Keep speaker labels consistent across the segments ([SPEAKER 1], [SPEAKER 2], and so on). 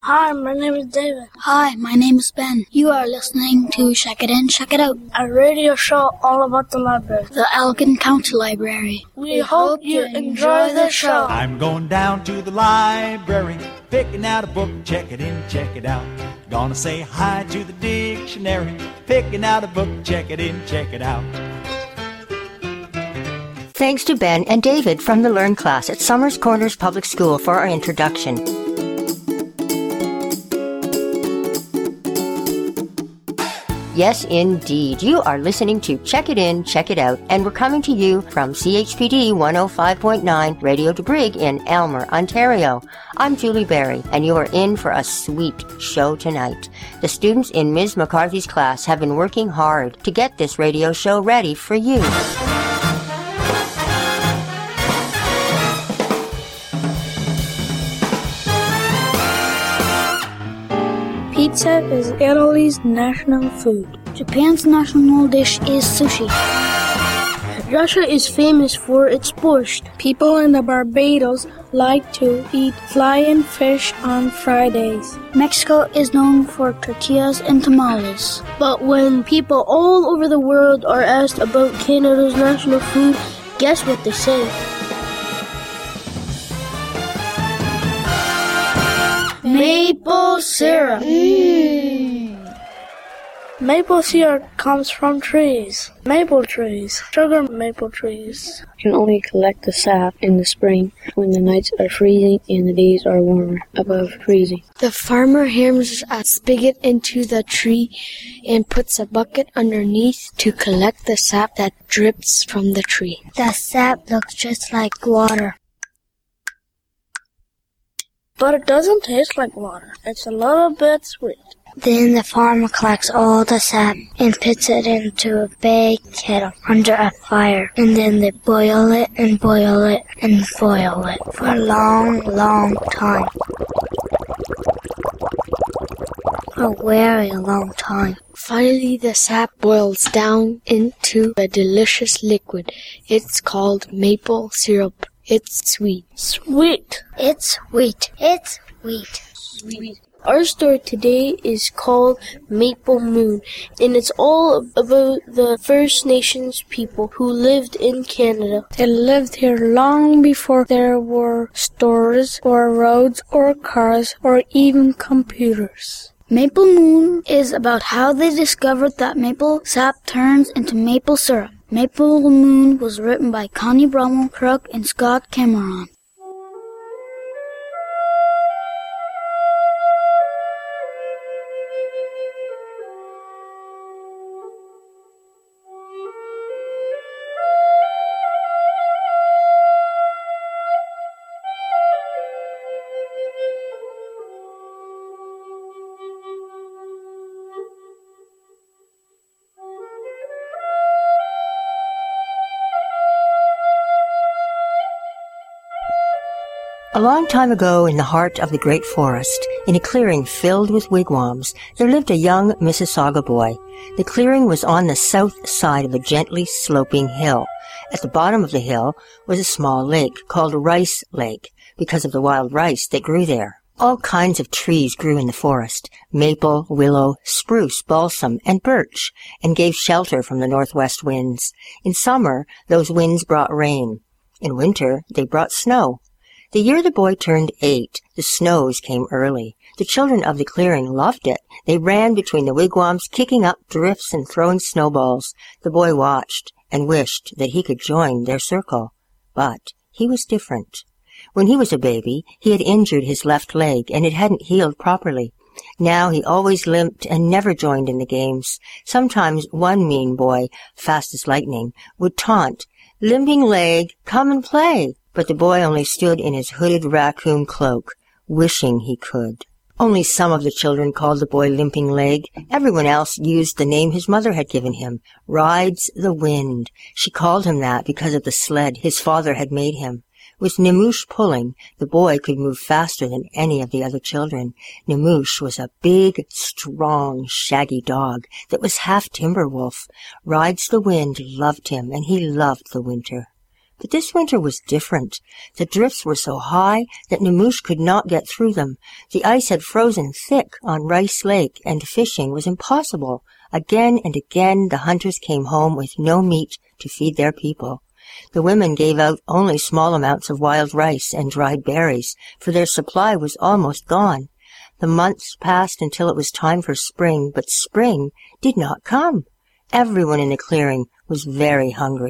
[SPEAKER 1] Hi, my name is David.
[SPEAKER 2] Hi, my name is Ben. You are listening to Check It In, Check It Out,
[SPEAKER 1] a radio show all about the library.
[SPEAKER 2] The Elgin County Library.
[SPEAKER 1] We hope you enjoy the show.
[SPEAKER 3] I'm going down to the library, picking out a book, check it in, check it out. Gonna say hi to the dictionary, picking out a book, check it in, check it out.
[SPEAKER 4] Thanks to Ben and David from the Learn class at Summers Corners Public School for our introduction. Yes, indeed. You are listening to Check It In, Check It Out, and we're coming to you from CHPD 105.9 Radio de Brig in Aylmer, Ontario. I'm Julie Berry, and you are in for a sweet show tonight. The students in Ms. McCarthy's class have been working hard to get this radio show ready for you.
[SPEAKER 1] Pizza is Italy's national food.
[SPEAKER 2] Japan's national dish is sushi.
[SPEAKER 1] Russia is famous for its borscht. People in the Barbados like to eat flying fish on Fridays.
[SPEAKER 2] Mexico is known for tortillas and tamales.
[SPEAKER 1] But when people all over the world are asked about Canada's national food, guess what they say? Maple syrup. Maple syrup comes from trees. Maple trees. Sugar maple trees.
[SPEAKER 5] You can only collect the sap in the spring when the nights are freezing and the days are warmer, above freezing.
[SPEAKER 6] The farmer hammers a spigot into the tree and puts a bucket underneath to collect the sap that drips from the tree.
[SPEAKER 2] The sap looks just like water.
[SPEAKER 1] But it doesn't taste like water. It's a little bit sweet.
[SPEAKER 2] Then the farmer collects all the sap and puts it into a big kettle under a fire. And then they boil it and boil it and boil it for a long, long time. A very long time.
[SPEAKER 6] Finally, the sap boils down into a delicious liquid. It's called maple syrup. It's sweet.
[SPEAKER 1] Sweet.
[SPEAKER 2] It's sweet. It's sweet.
[SPEAKER 1] Sweet. Our story today is called Maple Moon, and it's all about the First Nations people who lived in Canada. They lived here long before there were stores or roads or cars or even computers.
[SPEAKER 2] Maple Moon is about how they discovered that maple sap turns into maple syrup. Maple Moon was written by Connie Bromwell Crook and Scott Cameron.
[SPEAKER 4] A long time ago, in the heart of the great forest, in a clearing filled with wigwams, there lived a young Mississauga boy. The clearing was on the south side of a gently sloping hill. At the bottom of the hill was a small lake called Rice Lake because of the wild rice that grew there. All kinds of trees grew in the forest, maple, willow, spruce, balsam, and birch, and gave shelter from the northwest winds. In summer, those winds brought rain. In winter, they brought snow. The year the boy turned 8, the snows came early. The children of the clearing loved it. They ran between the wigwams, kicking up drifts and throwing snowballs. The boy watched and wished that he could join their circle. But he was different. When he was a baby, he had injured his left leg, and it hadn't healed properly. Now he always limped and never joined in the games. Sometimes one mean boy, fast as lightning, would taunt, "Limping leg, come and play." But the boy only stood in his hooded raccoon cloak, wishing he could. Only some of the children called the boy Limping Leg. Everyone else used the name his mother had given him, Rides the Wind. She called him that because of the sled his father had made him. With Nimoosh pulling, the boy could move faster than any of the other children. Nimoosh was a big, strong, shaggy dog that was half timber wolf. Rides the Wind loved him, and he loved the winter. But this winter was different. The drifts were so high that Nemoosh could not get through them. The ice had frozen thick on Rice Lake, and fishing was impossible. Again and again the hunters came home with no meat to feed their people. The women gave out only small amounts of wild rice and dried berries, for their supply was almost gone. The months passed until it was time for spring, but spring did not come. Everyone in the clearing was very hungry.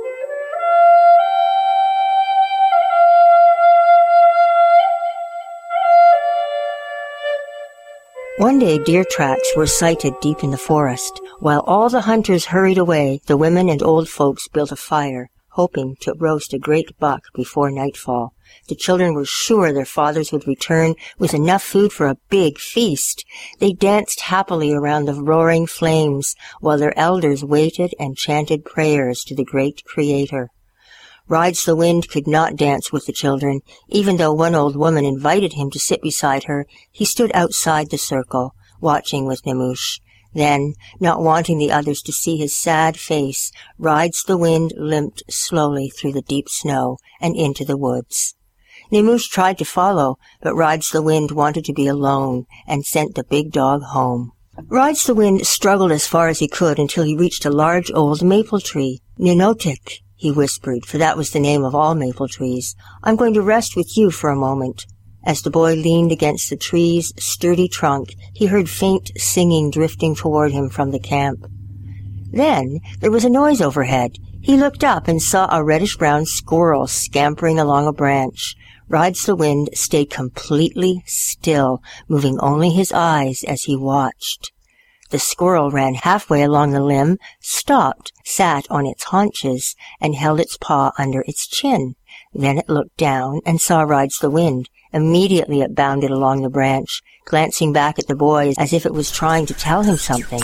[SPEAKER 4] One day deer tracks were sighted deep in the forest. While all the hunters hurried away, the women and old folks built a fire, hoping to roast a great buck before nightfall. The children were sure their fathers would return with enough food for a big feast. They danced happily around the roaring flames, while their elders waited and chanted prayers to the great Creator. Rides the Wind could not dance with the children. Even though one old woman invited him to sit beside her, he stood outside the circle, watching with Nemoosh. Then, not wanting the others to see his sad face, Rides the Wind limped slowly through the deep snow and into the woods. Nemoosh tried to follow, but Rides the Wind wanted to be alone and sent the big dog home. Rides the Wind struggled as far as he could until he reached a large old maple tree. "Ninotik," he whispered, for that was the name of all maple trees. "I'm going to rest with you for a moment." As the boy leaned against the tree's sturdy trunk, he heard faint singing drifting toward him from the camp. Then there was a noise overhead. He looked up and saw a reddish-brown squirrel scampering along a branch. Rides the Wind stayed completely still, moving only his eyes as he watched. The squirrel ran halfway along the limb, stopped, sat on its haunches, and held its paw under its chin. Then it looked down and saw Rides the Wind. Immediately it bounded along the branch, glancing back at the boy as if it was trying to tell him something.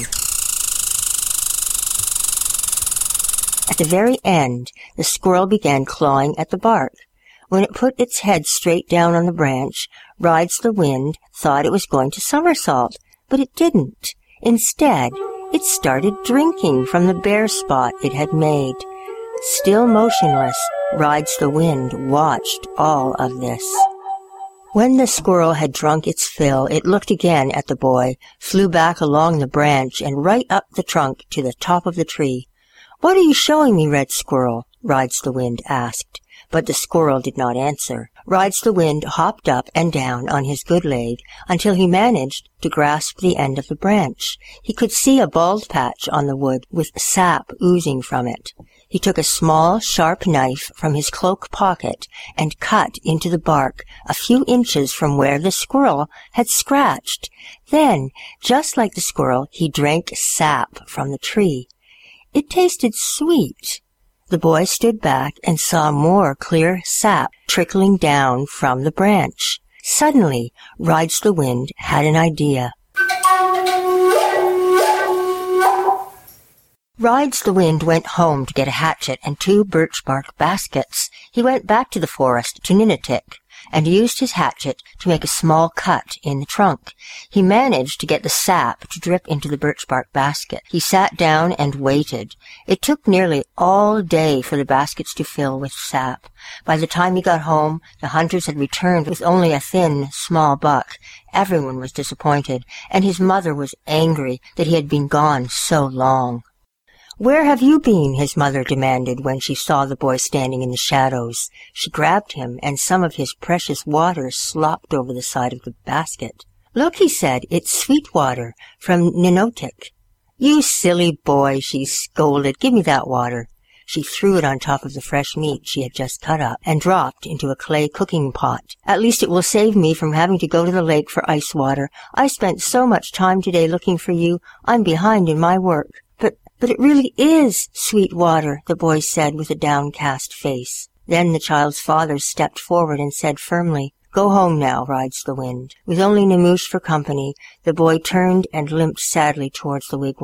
[SPEAKER 4] At the very end, the squirrel began clawing at the bark. When it put its head straight down on the branch, Rides the Wind thought it was going to somersault, but it didn't. Instead, it started drinking from the bare spot it had made. Still motionless, Rides the Wind watched all of this. When the squirrel had drunk its fill, it looked again at the boy, flew back along the branch and right up the trunk to the top of the tree. "What are you showing me, Red Squirrel?" Rides the Wind asked. But the squirrel did not answer. Rides the Wind hopped up and down on his good leg until he managed to grasp the end of the branch. He could see a bald patch on the wood with sap oozing from it. He took a small, sharp knife from his cloak pocket and cut into the bark a few inches from where the squirrel had scratched. Then, just like the squirrel, he drank sap from the tree. It tasted sweet. The boy stood back and saw more clear sap trickling down from the branch. Suddenly, Rides the Wind had an idea. Rides the Wind went home to get a hatchet and 2 birch-bark baskets. He went back to the forest to Ninotik and used his hatchet to make a small cut in the trunk. He managed to get the sap to drip into the birch-bark basket. He sat down and waited. It took nearly all day for the baskets to fill with sap. By the time he got home, the hunters had returned with only a thin, small buck. Everyone was disappointed, and his mother was angry that he had been gone so long. "Where have you been?" his mother demanded when she saw the boy standing in the shadows. She grabbed him, and some of his precious water slopped over the side of the basket. "Look," he said, "it's sweet water from Ninotik." "You silly boy," she scolded. "Give me that water." She threw it on top of the fresh meat she had just cut up and dropped into a clay cooking pot. "At least it will save me from having to go to the lake for ice water. I spent so much time today looking for you. I'm behind in my work." But it really is sweet water," the boy said with a downcast face. Then the child's father stepped forward and said firmly, "Go home now, Rides the Wind." With only Nemoosh for company, the boy turned and limped sadly towards the wigwam.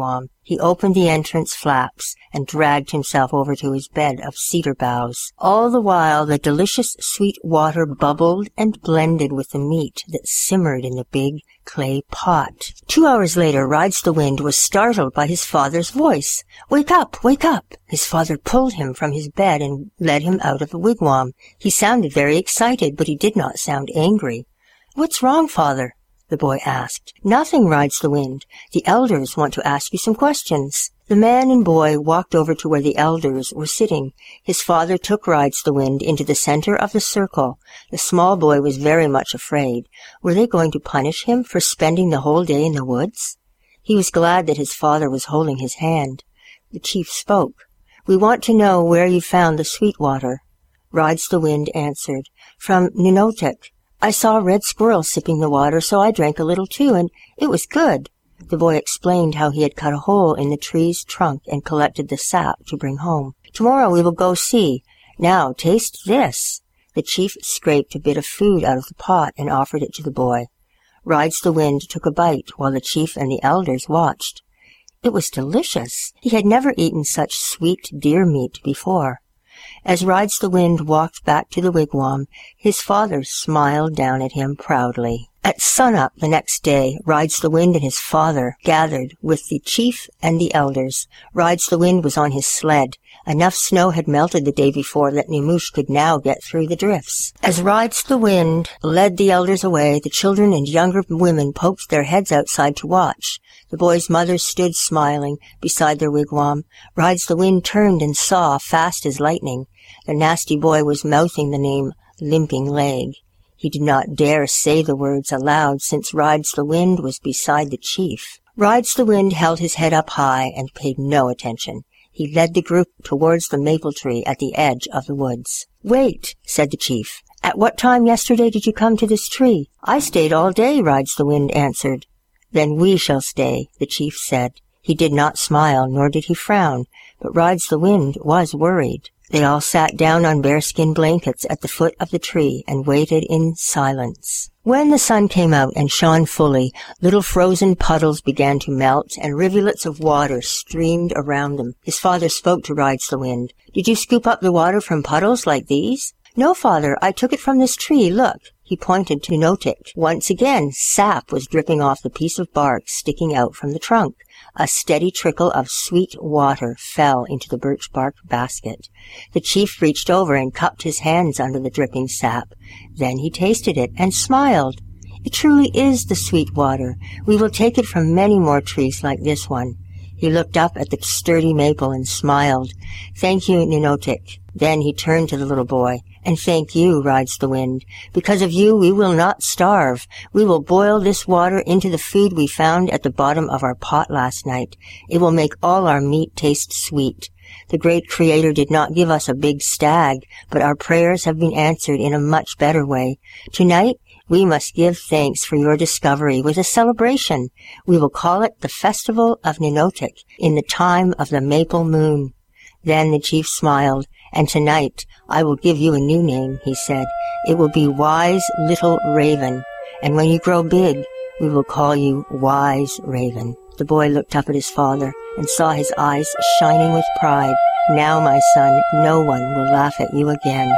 [SPEAKER 4] He opened the entrance flaps and dragged himself over to his bed of cedar boughs. All the while, the delicious sweet water bubbled and blended with the meat that simmered in the big clay pot. 2 hours later, Rides the Wind was startled by his father's voice. "Wake up! Wake up!" His father pulled him from his bed and led him out of the wigwam. He sounded very excited, but he did not sound angry. "What's wrong, father?" the boy asked. "Nothing," Rides the Wind. "The elders want to ask you some questions." The man and boy walked over to where the elders were sitting. His father took Rides the Wind into the center of the circle. The small boy was very much afraid. Were they going to punish him for spending the whole day in the woods? He was glad that his father was holding his hand. The chief spoke. "We want to know where you found the sweet water." Rides the Wind answered, "From Ninotek. I saw a red squirrel sipping the water, so I drank a little too, and it was good." The boy explained how he had cut a hole in the tree's trunk and collected the sap to bring home. "Tomorrow we will go see. Now taste this." The chief scraped a bit of food out of the pot and offered it to the boy. Rides the Wind took a bite while the chief and the elders watched. It was delicious. He had never eaten such sweet deer meat before. As Rides the Wind walked back to the wigwam, his father smiled down at him proudly. At sunup the next day, Rides the Wind and his father gathered with the chief and the elders. Rides the Wind was on his sled. Enough snow had melted the day before that Nimush could now get through the drifts. As Rides the Wind led the elders away, the children and younger women poked their heads outside to watch. The boys' mothers stood smiling beside their wigwam. Rides the Wind turned and saw, fast as lightning. The nasty boy was mouthing the name Limping Leg. He did not dare say the words aloud since Rides the Wind was beside the chief. Rides the Wind held his head up high and paid no attention. He led the group towards the maple tree at the edge of the woods. "Wait," said the chief. "At what time yesterday did you come to this tree?" "I stayed all day," Rides the Wind answered. "Then we shall stay," the chief said. He did not smile, nor did he frown, but Rides the Wind was worried. They all sat down on bearskin blankets at the foot of the tree and waited in silence. When the sun came out and shone fully, little frozen puddles began to melt, and rivulets of water streamed around them. His father spoke to Rides the Wind. "Did you scoop up the water from puddles like these?" "No, father, I took it from this tree. Look." He pointed to Notik. Once again, sap was dripping off the piece of bark sticking out from the trunk. A steady trickle of sweet water fell into the birch bark basket. The chief reached over and cupped his hands under the dripping sap. Then he tasted it and smiled. "It truly is the sweet water. We will take it from many more trees like this one." He looked up at the sturdy maple and smiled. "Thank you, Ninotik." Then he turned to the little boy. "And thank you, Rides the Wind. Because of you, we will not starve. We will boil this water into the food we found at the bottom of our pot last night. It will make all our meat taste sweet. The great Creator did not give us a big stag, but our prayers have been answered in a much better way. Tonight, we must give thanks for your discovery with a celebration. We will call it the Festival of Ninotik in the time of the maple moon." Then the chief smiled. "And tonight I will give you a new name," he said. "It will be Wise Little Raven. And when you grow big, we will call you Wise Raven." The boy looked up at his father and saw his eyes shining with pride. "Now, my son, no one will laugh at you again."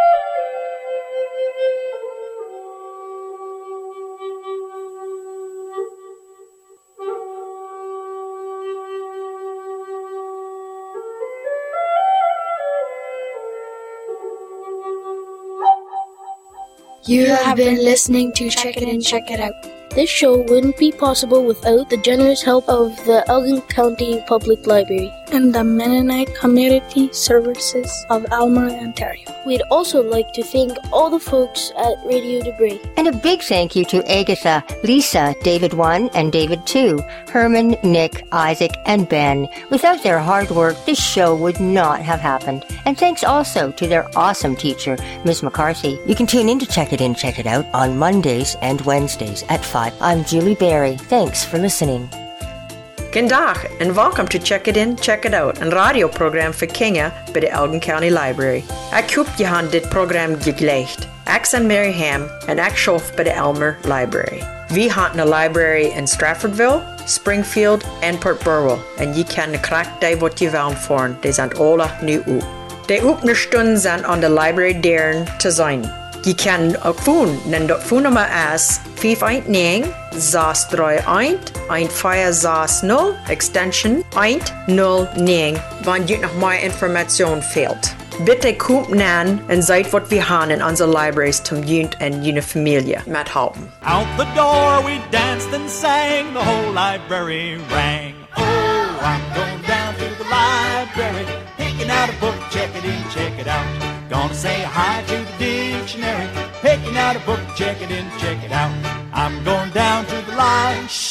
[SPEAKER 6] You have been listening to Check It In, Check It Out.
[SPEAKER 1] This show wouldn't be possible without the generous help of the Elgin County Public Library
[SPEAKER 5] and the Mennonite Community Services of Aylmer, Ontario.
[SPEAKER 1] We'd also like to thank all the folks at Radio Debray.
[SPEAKER 4] And a big thank you to Agatha, Lisa, David 1 and David 2, Herman, Nick, Isaac, and Ben. Without their hard work, this show would not have happened. And thanks also to their awesome teacher, Ms. McCarthy. You can tune in to Check It In, Check It Out on Mondays and Wednesdays at 5. I'm Julie Berry. Thanks for listening.
[SPEAKER 7] G'dag en welkom to Check It In, Check It Out, een radioprogram voor kinderen bij de Elgin County Library. Ik hoop je hebt dit program gegeleid. Ik ben Mary Ham en ik schaf bij de Aylmer Library. We have a library in Stratfordville, Springfield en Port Burwell. En je kan krijgen die wat je wil voor. Die zijn alle nu op. De openingsstunden zijn aan de library deuren te zijn. Je kan ook phone. En dat phonenummer is 519 631 1560 extension 109. Wanneer je nog meer informatie fehlt. Bitte kommt nan en seid wat wir haben in unsere libraries zum Jund en jene Familie mithelfen.
[SPEAKER 3] Out the door we danced and sang, the whole library rang. Oh, I'm going down to the library, picking out a book, check it in, check it out. Gonna say hi to the dictionary, picking out a book, check it in, check it out. I'm going down to the library.